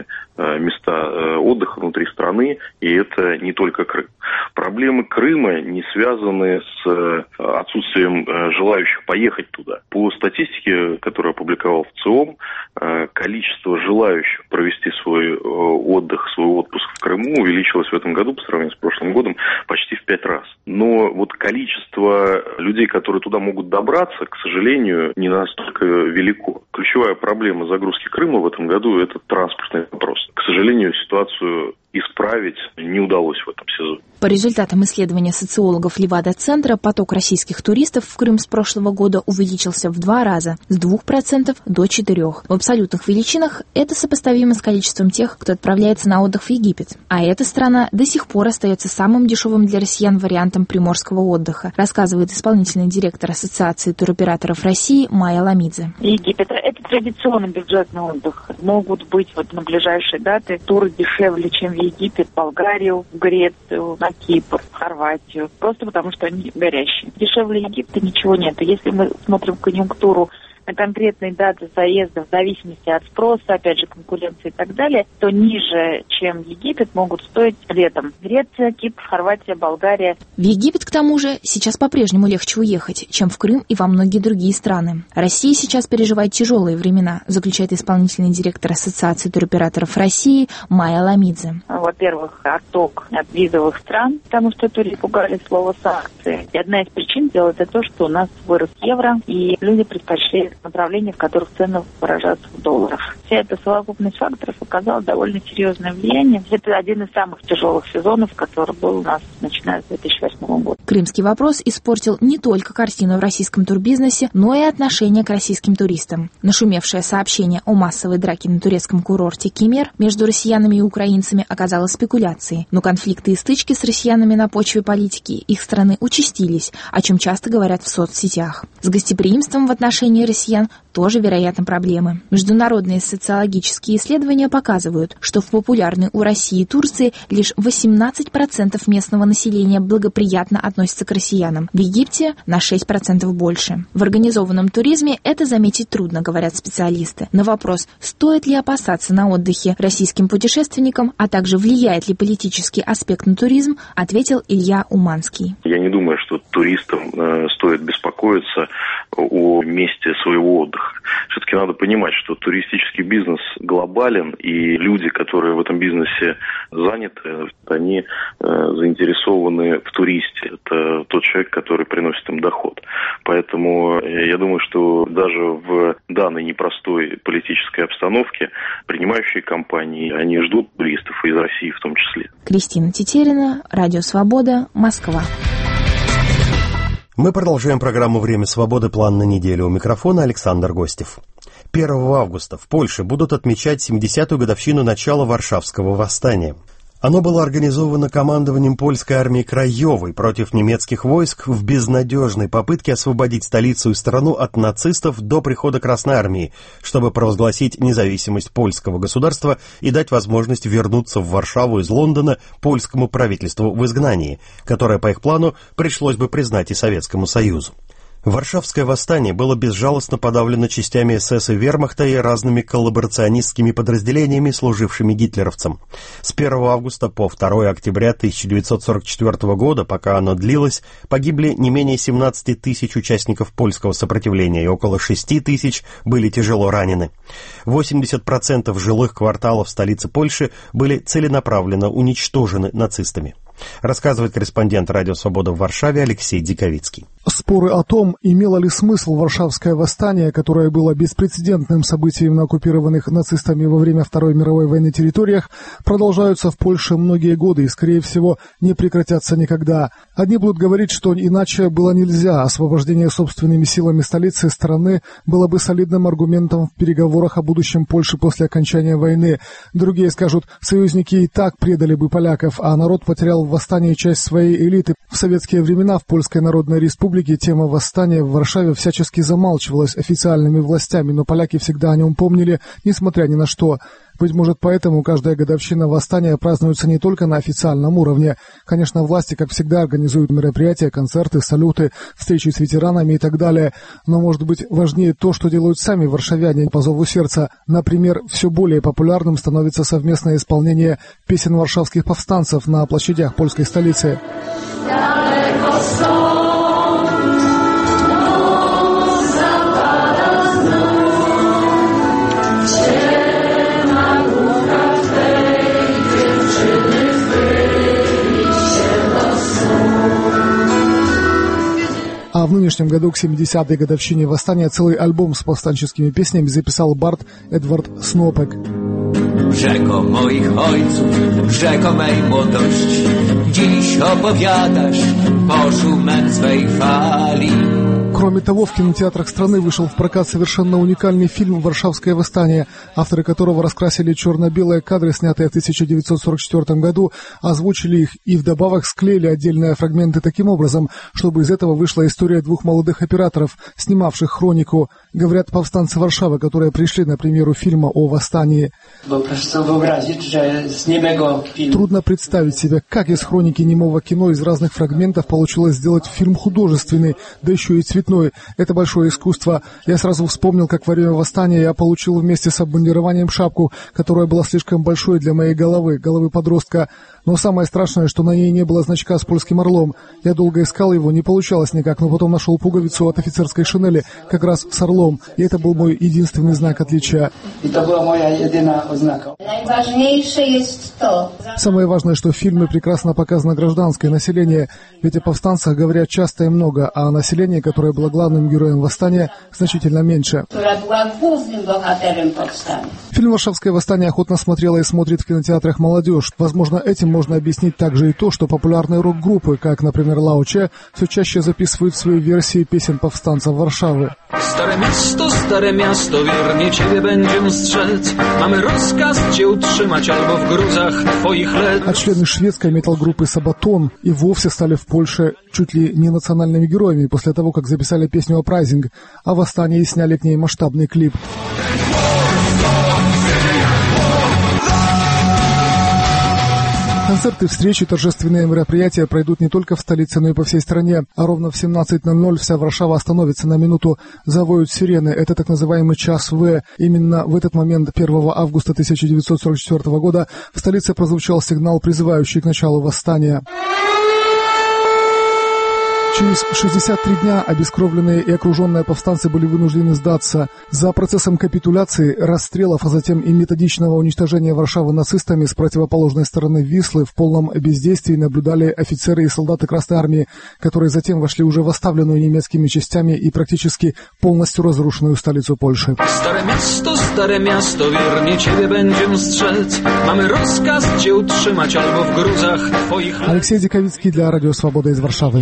места отдыха внутри страны, и это не только Крым. Проблемы Крыма не связаны с отсутствием желающих поехать туда. По статистике, которую опубликовал ВЦИОМ, количество желающих провести свой отдых, свой отпуск в Крыму увеличилось в этом году по сравнению с прошлым годом почти в 5 раз. Но вот количество людей, которые туда могут добраться, к сожалению, не настолько велико. Ключевая проблема загрузки Крыма в этом году – это транспортный вопрос. К сожалению, ситуацию исправить не удалось в этом сезоне. По результатам исследования социологов Левада-центра, поток российских туристов в Крым с прошлого года увеличился в 2 раза, с 2% до 4%. В абсолютных величинах это сопоставимо с количеством тех, кто отправляется на отдых в Египет. А эта страна до сих пор остается самым дешевым для россиян вариантом приморского отдыха, рассказывает исполнительный директор Ассоциации туроператоров России Майя Ламидзе. Египет – это традиционный бюджетный отдых. Могут быть на ближайшие даты туры дешевле, чем в Египет, Болгарию, в Грецию, на Кипр, Хорватию, просто потому что они горящие. Дешевле Египта ничего нет. Если мы смотрим конъюнктуру на конкретные даты заезда в зависимости от спроса, опять же, конкуренции и так далее, то ниже, чем Египет, могут стоить летом. Греция, Кипр, Хорватия, Болгария. В Египет, к тому же, сейчас по-прежнему легче уехать, чем в Крым и во многие другие страны. Россия сейчас переживает тяжелые времена, заключает исполнительный директор Ассоциации туроператоров России Майя Ламидзе. Во-первых, отток от визовых стран, потому что туристы пугали слово санкции. И одна из причин делать это то, что у нас вырос евро, и люди предпочли направлениях, в которых цены выражаются в долларах. Вся эта совокупность факторов оказала довольно серьезное влияние. Это один из самых тяжелых сезонов, который был у нас начиная с 2008 года. Крымский вопрос испортил не только картину в российском турбизнесе, но и отношение к российским туристам. Нашумевшее сообщение о массовой драке на турецком курорте Кемер между россиянами и украинцами оказалось спекуляцией. Но конфликты и стычки с россиянами на почве политики их страны участились, о чем часто говорят в соцсетях. С гостеприимством в отношении россиян тоже, вероятно, проблемы. Международные социологические исследования показывают, что в популярной у России и Турции лишь 18% местного населения благоприятно относится к россиянам. В Египте на 6% больше. В организованном туризме это заметить трудно, говорят специалисты. На вопрос, стоит ли опасаться на отдыхе российским путешественникам, а также влияет ли политический аспект на туризм, ответил Илья Уманский. Я не думаю, что туристам стоит беспокоиться о месте своего отдыха. Все-таки надо понимать, что туристический бизнес глобален, и люди, которые в этом бизнесе заняты, они заинтересованы в туристе. Это тот человек, который приносит им доход. Поэтому я думаю, что даже в данной непростой политической обстановке принимающие компании, они ждут туристов из России в том числе. Кристина Тетерина, Радио Свобода, Москва. Мы продолжаем программу «Время свободы. План на неделю». У микрофона Александр Гостев. 1 августа в Польше будут отмечать 70-ю годовщину начала Варшавского восстания. Оно было организовано командованием польской армии Краевой против немецких войск в безнадежной попытке освободить столицу и страну от нацистов до прихода Красной армии, чтобы провозгласить независимость польского государства и дать возможность вернуться в Варшаву из Лондона польскому правительству в изгнании, которое, по их плану, пришлось бы признать и Советскому Союзу. Варшавское восстание было безжалостно подавлено частями СС и вермахта и разными коллаборационистскими подразделениями, служившими гитлеровцам. С 1 августа по 2 октября 1944 года, пока оно длилось, погибли не менее 17 тысяч участников польского сопротивления, и около 6 тысяч были тяжело ранены. 80% жилых кварталов столицы Польши были целенаправленно уничтожены нацистами. Рассказывает корреспондент «Радио Свобода» в Варшаве Алексей Диковицкий. Споры о том, имело ли смысл Варшавское восстание, которое было беспрецедентным событием на оккупированных нацистами во время Второй мировой войны территориях, продолжаются в Польше многие годы и, скорее всего, не прекратятся никогда. Одни будут говорить, что иначе было нельзя. Освобождение собственными силами столицы страны было бы солидным аргументом в переговорах о будущем Польши после окончания войны. Другие скажут, союзники и так предали бы поляков, а народ потерял в восстании часть своей элиты. В советские времена в Польской Народной Республике тема восстания в Варшаве всячески замалчивалась официальными властями, но поляки всегда о нем помнили, несмотря ни на что. Быть может, поэтому каждая годовщина восстания празднуется не только на официальном уровне. Конечно, власти, как всегда, организуют мероприятия, концерты, салюты, встречи с ветеранами и так далее. Но, может быть, важнее то, что делают сами варшавяне по зову сердца. Например, все более популярным становится совместное исполнение песен варшавских повстанцев на площадях польской столицы. А в нынешнем году к 70-й годовщине восстания целый альбом с повстанческими песнями записал бард Эдвард Снопек. Rzeko moich ojców, rzeko mej młodości, dziś opowiadasz po szumem swej fali. Кроме того, в кинотеатрах страны вышел в прокат совершенно уникальный фильм «Варшавское восстание», авторы которого раскрасили черно-белые кадры, снятые в 1944 году, озвучили их и вдобавок склеили отдельные фрагменты таким образом, чтобы из этого вышла история двух молодых операторов, снимавших хронику. Говорят повстанцы Варшавы, которые пришли на премьеру фильма о восстании. Трудно представить себе, как из хроники немого кино из разных фрагментов получилось сделать фильм художественный, да еще и цветной. Это большое искусство. Я сразу вспомнил, как во время восстания я получил вместе с обмундированием шапку, которая была слишком большой для моей головы подростка. Но самое страшное, что на ней не было значка с польским орлом. Я долго искал его, не получалось никак, но потом нашел пуговицу от офицерской шинели, как раз с орлом. И это был мой единственный знак отличия. Это была моя единая ознака. Самое важное, что в фильме прекрасно показано гражданское население. Ведь о повстанцах говорят часто и много, а население, которое была главным героем восстания, значительно меньше. Фильм «Варшавское восстание» охотно смотрела и смотрит в кинотеатрах молодежь. Возможно, этим можно объяснить также и то, что популярные рок-группы, как, например, Лауче, все чаще записывают свои версии песен повстанцев Варшавы. Stare miasto, wiernie ciebie będziemy strzec. Mamy rozkaz cię utrzymać albo w gruzach twoich let. А члены шведской метал-группы «Сабатон» и вовсе стали в Польше чуть ли не национальными героями после того, как записали песню «Апрайзинг», а восстание и сняли к ней масштабный клип. Концерты, встречи, торжественные мероприятия пройдут не только в столице, но и по всей стране. А ровно в 17:00 вся Варшава остановится на минуту. Завоют сирены. Это так называемый час В. Именно в этот момент, 1 августа 1944 года, в столице прозвучал сигнал, призывающий к началу восстания. Через 63 дня обескровленные и окруженные повстанцы были вынуждены сдаться. За процессом капитуляции, расстрелов, а затем и методичного уничтожения Варшавы нацистами с противоположной стороны Вислы в полном бездействии наблюдали офицеры и солдаты Красной Армии, которые затем вошли уже в оставленную немецкими частями и практически полностью разрушенную столицу Польши. Stare miasto, wiernie ciebie będziemy strzec. Mamy rozkaz cię utrzymać albo w gruzach twoich let. Алексей Диковицкий для Радио Свобода из Варшавы.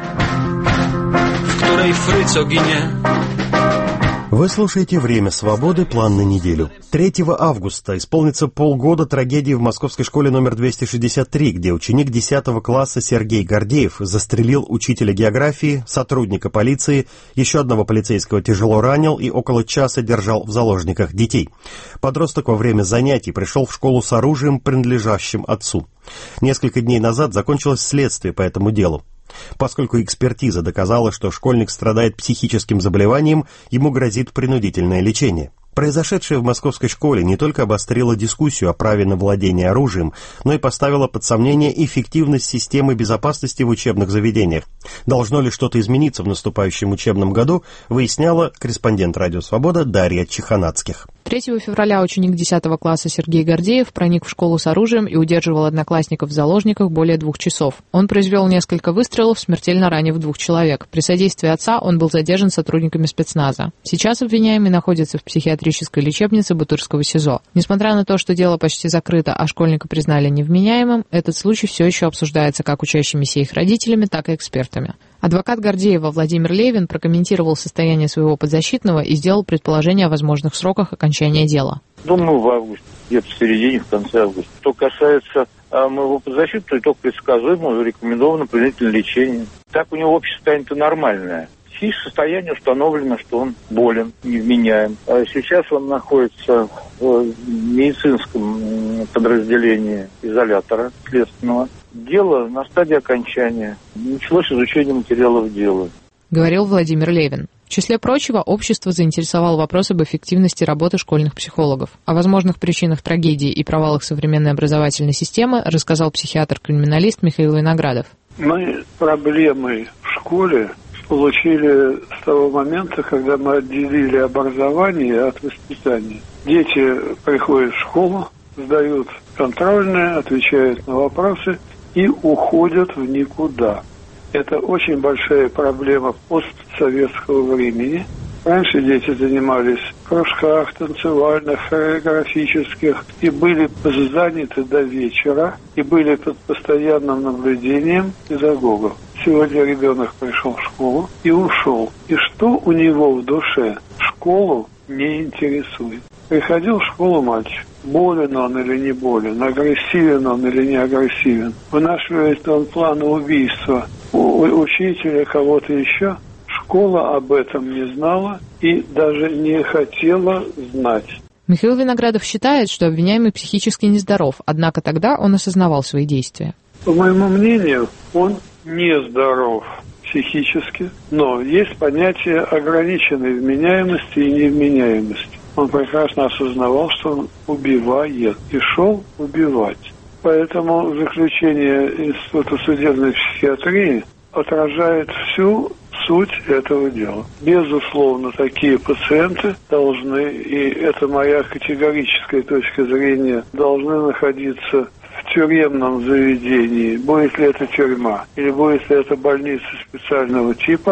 Вы слушаете «Время свободы. План на неделю». 3 августа исполнится полгода трагедии в московской школе номер 263, где ученик 10 класса Сергей Гордеев застрелил учителя географии, сотрудника полиции, еще одного полицейского тяжело ранил и около часа держал в заложниках детей. Подросток во время занятий пришел в школу с оружием, принадлежащим отцу. Несколько дней назад закончилось следствие по этому делу. Поскольку экспертиза доказала, что школьник страдает психическим заболеванием, ему грозит принудительное лечение. Произошедшее в московской школе не только обострило дискуссию о праве на владение оружием, но и поставило под сомнение эффективность системы безопасности в учебных заведениях. Должно ли что-то измениться в наступающем учебном году, выясняла корреспондент «Радио Свобода» Дарья Чеханацких. 3 февраля ученик 10 класса Сергей Гордеев проник в школу с оружием и удерживал одноклассников в заложниках более 2 часов. Он произвел несколько выстрелов, смертельно ранив 2 человек. При содействии отца он был задержан сотрудниками спецназа. Сейчас обвиняемый находится в психиатрической лечебнице Бутырского СИЗО. Несмотря на то, что дело почти закрыто, а школьника признали невменяемым, этот случай все еще обсуждается как учащимися их родителями, так и экспертами. Адвокат Гордеева Владимир Левин прокомментировал состояние своего подзащитного и сделал предположение о возможных сроках окончания дела. Думаю, в августе, где-то в середине, в конце августа. Что касается моего подзащитного, только предсказуемо рекомендовано принудительное лечение. Так у него общее состояние-то нормальное. Психическое состояние установлено, что он болен, невменяем. А сейчас он находится в медицинском подразделении изолятора следственного. Дело на стадии окончания. Началось изучение материалов дела. Говорил Владимир Левин. В числе прочего, общество заинтересовал вопрос об эффективности работы школьных психологов. О возможных причинах трагедии и провалах современной образовательной системы рассказал психиатр-криминалист Михаил Виноградов. Мы проблемы в школе получили с того момента, когда мы отделили образование от воспитания. Дети приходят в школу, сдают контрольные, отвечают на вопросы и уходят в никуда. Это очень большая проблема постсоветского времени. Раньше дети занимались в кружках, танцевальных, хореографических и были заняты до вечера, и были под постоянным наблюдением педагогов. Сегодня ребенок пришел в школу и ушел. И что у него в душе? Школу не интересует. Приходил в школу мальчик. Болен он или не болен, агрессивен он или не агрессивен, вынашивает он планы убийства у учителя, кого-то еще. Школа об этом не знала и даже не хотела знать. Михаил Виноградов считает, что обвиняемый психически нездоров, однако тогда он осознавал свои действия. По моему мнению, он нездоров психически, но есть понятие ограниченной вменяемости и невменяемости. Он прекрасно осознавал, что он убивает и шел убивать. Поэтому заключение Института судебной психиатрии отражает всю суть этого дела. Безусловно, такие пациенты должны, и это моя категорическая точка зрения, должны находиться в тюремном заведении, будет ли это тюрьма или будет ли это больница специального типа,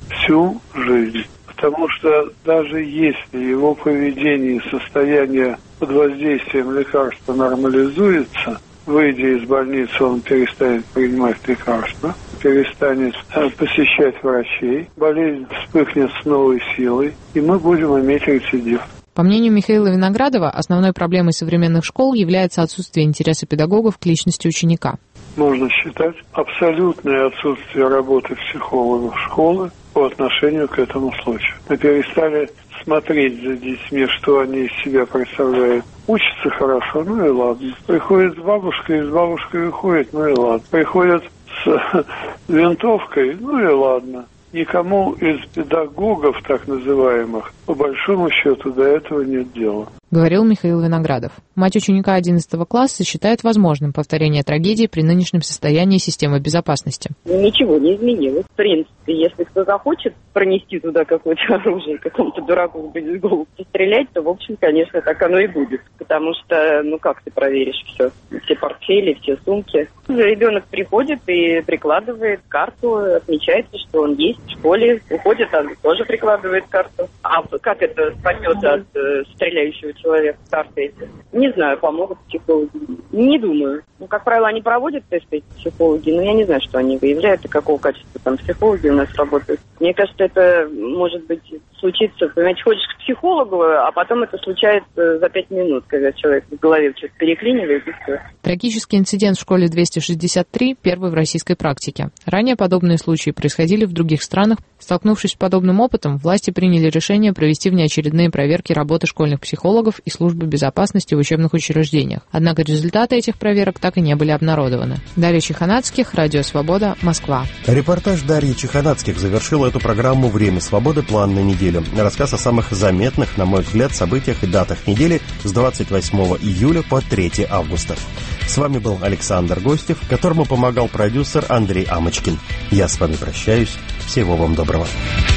всю жизнь. Потому что даже если его поведение и состояние под воздействием лекарства нормализуется, выйдя из больницы, он перестанет принимать лекарства, перестанет посещать врачей, болезнь вспыхнет с новой силой, и мы будем иметь рецидив. По мнению Михаила Виноградова, основной проблемой современных школ является отсутствие интереса педагогов к личности ученика. Можно считать абсолютное отсутствие работы психологов школы по отношению к этому случаю. Мы перестали смотреть за детьми, что они из себя представляют. Учатся хорошо, ну и ладно. Приходит с бабушкой уходит, ну и ладно. Приходят с винтовкой, ну и ладно. Никому из педагогов, так называемых, по большому счету, до этого нет дела. Говорил Михаил Виноградов. Мать ученика 11 класса считает возможным повторение трагедии при нынешнем состоянии системы безопасности. Ничего не изменилось. В принципе, если кто захочет пронести туда какое-то оружие, какому-то дураку в голову пострелять, то, в общем, конечно, так оно и будет. Потому что, как ты проверишь все? Все портфели, все сумки. Ребенок приходит и прикладывает карту, отмечается, что он есть в школе, уходит, он тоже прикладывает карту. А как это спасет от стреляющего человека карты эти? Не знаю, помогут психологи. Не думаю. Как правило, они проводят тесты, психологи, но я не знаю, что они выявляют и какого качества там психологи у нас работают. Мне кажется, это может быть случится, понимаете, ходишь к психологу, а потом это случается за 5 минут, когда человек в голове что-то переклинивает и все. Трагический инцидент в школе 263 первый в российской практике. Ранее подобные случаи происходили в других странах. Столкнувшись с подобным опытом, власти приняли решение провести внеочередные проверки работы школьных психологов и службы безопасности в учебных учреждениях. Однако результаты этих проверок так и не были обнародованы. Дарья Чеханацких, Радио Свобода, Москва. Репортаж Дарьи Чеханацких завершил эту программу «Время свободы. План на неделю». Рассказ о самых заметных, на мой взгляд, событиях и датах недели с 28 июля по 3 августа. С вами был Александр Гостев, которому помогал продюсер Андрей Амочкин. Я с вами прощаюсь. Всего вам доброго.